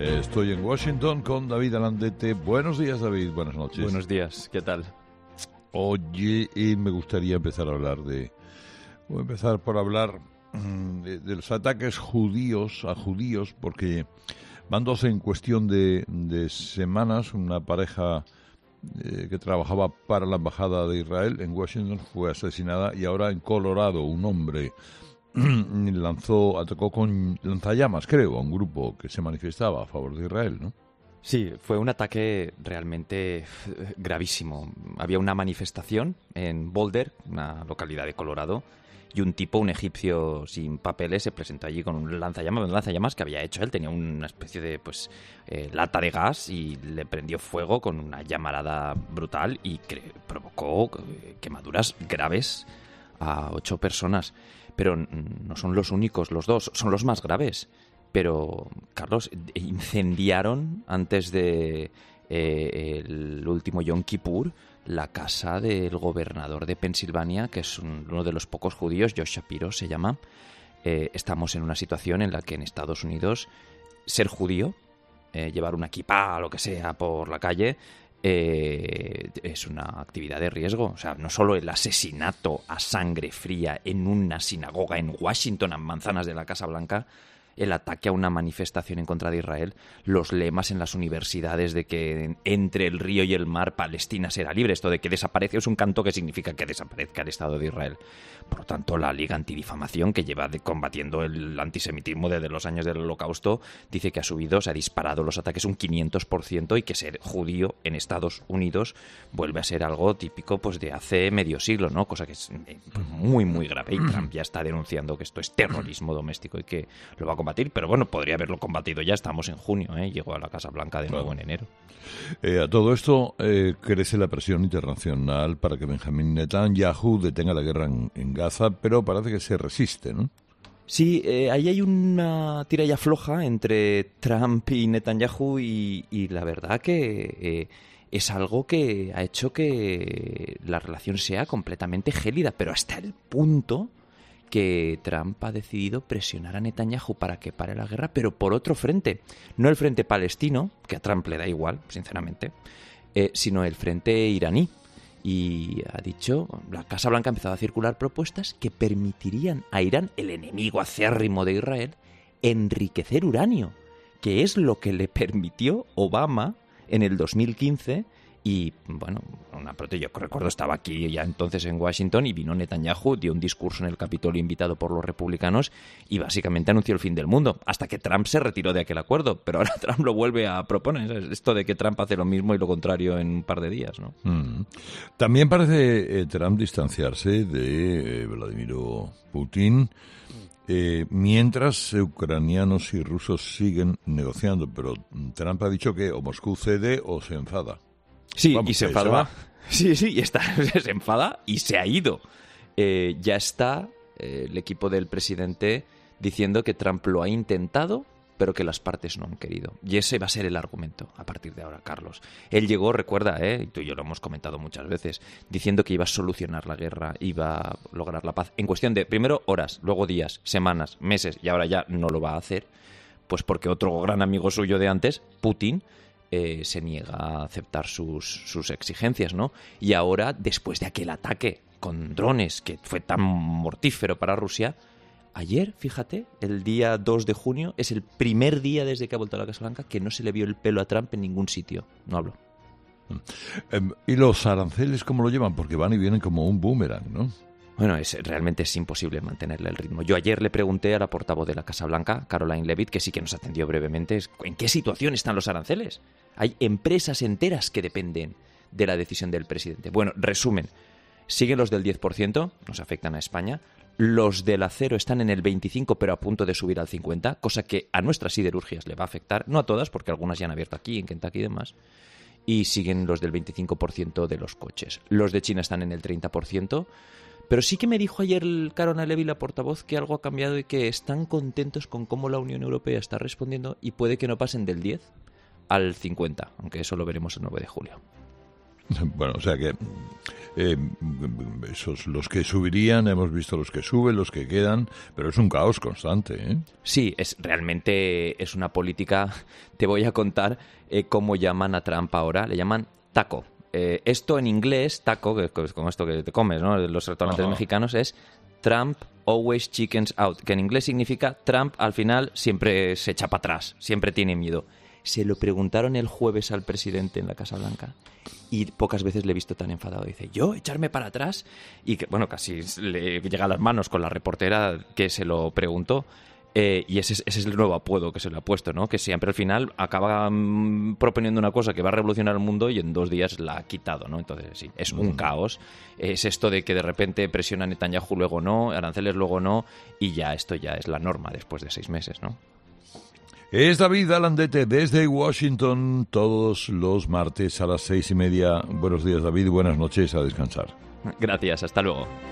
Estoy en Washington con David Alandete. Buenos días, David. Buenas noches. Buenos días. ¿Qué tal? Oye, me gustaría empezar a hablar Voy a empezar por hablar de los ataques judíos a judíos, porque van dos en cuestión de semanas. Una pareja que trabajaba para la Embajada de Israel en Washington fue asesinada, y ahora en Colorado un hombre atacó con lanzallamas, creo, a un grupo que se manifestaba a favor de Israel, ¿no? Sí, fue un ataque realmente gravísimo. Había una manifestación en Boulder, una localidad de Colorado, y un egipcio sin papeles, se presentó allí con un lanzallamas que había hecho él. Tenía una especie de lata de gas y le prendió fuego con una llamarada brutal y provocó quemaduras graves a 8 personas. Pero no son los únicos, los dos, son los más graves. Pero, Carlos, incendiaron antes de el último Yom Kippur la casa del gobernador de Pensilvania, que es uno de los pocos judíos, Josh Shapiro se llama. Estamos en una situación en la que en Estados Unidos ser judío, llevar una kipá o lo que sea por la calle, es una actividad de riesgo. O sea, no solo el asesinato a sangre fría en una sinagoga en Washington, a manzanas de la Casa Blanca, el ataque a una manifestación en contra de Israel, los lemas en las universidades de que entre el río y el mar Palestina será libre. Esto de que desaparece es un canto que significa que desaparezca el Estado de Israel. Por lo tanto, la Liga Antidifamación, que lleva combatiendo el antisemitismo desde los años del Holocausto, dice que se ha disparado los ataques un 500%, y que ser judío en Estados Unidos vuelve a ser algo típico de hace medio siglo, ¿no? Cosa que es muy, muy grave, y Trump ya está denunciando que esto es terrorismo doméstico y que lo va a combatir, pero bueno, podría haberlo combatido ya. Estamos en junio, llegó a la Casa Blanca de nuevo en enero. A todo esto crece la presión internacional para que Benjamín Netanyahu detenga la guerra en Gaza, pero parece que se resiste, ¿no? Sí, ahí hay una tira y afloja entre Trump y Netanyahu, y la verdad que es algo que ha hecho que la relación sea completamente gélida, pero hasta el punto que Trump ha decidido presionar a Netanyahu para que pare la guerra, pero por otro frente. No el frente palestino, que a Trump le da igual, sinceramente, sino el frente iraní. Y ha dicho, la Casa Blanca ha empezado a circular propuestas que permitirían a Irán, el enemigo acérrimo de Israel, enriquecer uranio, que es lo que le permitió Obama en el 2015. Y bueno, yo recuerdo, estaba aquí ya entonces en Washington, y vino Netanyahu, dio un discurso en el Capitolio invitado por los republicanos y básicamente anunció el fin del mundo, hasta que Trump se retiró de aquel acuerdo. Pero ahora Trump lo vuelve a proponer. Esto de que Trump hace lo mismo y lo contrario en un par de días, ¿no? También parece Trump distanciarse de Vladimir Putin, mientras ucranianos y rusos siguen negociando. Pero Trump ha dicho que o Moscú cede o se enfada. Sí, Vamos, y se enfada. Sí, se enfada y se ha ido. Ya está el equipo del presidente diciendo que Trump lo ha intentado, pero que las partes no han querido. Y ese va a ser el argumento a partir de ahora, Carlos. Él llegó, recuerda, y tú y yo lo hemos comentado muchas veces, diciendo que iba a solucionar la guerra, iba a lograr la paz en cuestión de, primero, horas, luego días, semanas, meses, y ahora ya no lo va a hacer, pues porque otro gran amigo suyo de antes, Putin, se niega a aceptar sus exigencias, ¿no? Y ahora, después de aquel ataque con drones que fue tan mortífero para Rusia, ayer, fíjate, el día 2 de junio, es el primer día desde que ha vuelto a la Casa Blanca que no se le vio el pelo a Trump en ningún sitio. No hablo. ¿Y los aranceles cómo lo llevan? Porque van y vienen como un boomerang, ¿no? Bueno, realmente es imposible mantenerle el ritmo. Yo ayer le pregunté a la portavoz de la Casa Blanca, Caroline Leavitt, que sí que nos atendió brevemente, ¿en qué situación están los aranceles? Hay empresas enteras que dependen de la decisión del presidente. Bueno, resumen, siguen los del 10%, nos afectan a España. Los del acero están en el 25%, pero a punto de subir al 50%, cosa que a nuestras siderurgias le va a afectar, no a todas, porque algunas ya han abierto aquí, en Kentucky y demás. Y siguen los del 25% de los coches. Los de China están en el 30%. Pero sí que me dijo ayer Caroline Leavitt, la portavoz, que algo ha cambiado y que están contentos con cómo la Unión Europea está respondiendo, y puede que no pasen del 10 al 50, aunque eso lo veremos el 9 de julio. Bueno, o sea que esos los que subirían, hemos visto los que suben, los que quedan, pero es un caos constante, ¿eh? Sí, realmente es una política. Te voy a contar cómo llaman a Trump ahora. Le llaman taco. Esto en inglés, taco, que es como esto que te comes, ¿no? Los restaurantes mexicanos, es Trump always chickens out, que en inglés significa Trump al final siempre se echa para atrás, siempre tiene miedo. Se lo preguntaron el jueves al presidente en la Casa Blanca y pocas veces le he visto tan enfadado. Dice, ¿yo echarme para atrás? Y que, bueno, casi le llega a las manos con la reportera que se lo preguntó. Y ese es el nuevo apodo que se le ha puesto, ¿no? Que siempre al final acaba proponiendo una cosa que va a revolucionar el mundo y en 2 días la ha quitado, ¿no? Entonces, sí, es un caos. Es esto de que de repente presiona a Netanyahu, luego no, aranceles luego no, y ya esto ya es la norma después de 6 meses, ¿no? Es David Alandete desde Washington, todos los martes a las 6:30. Buenos días, David, buenas noches, a descansar. Gracias, hasta luego.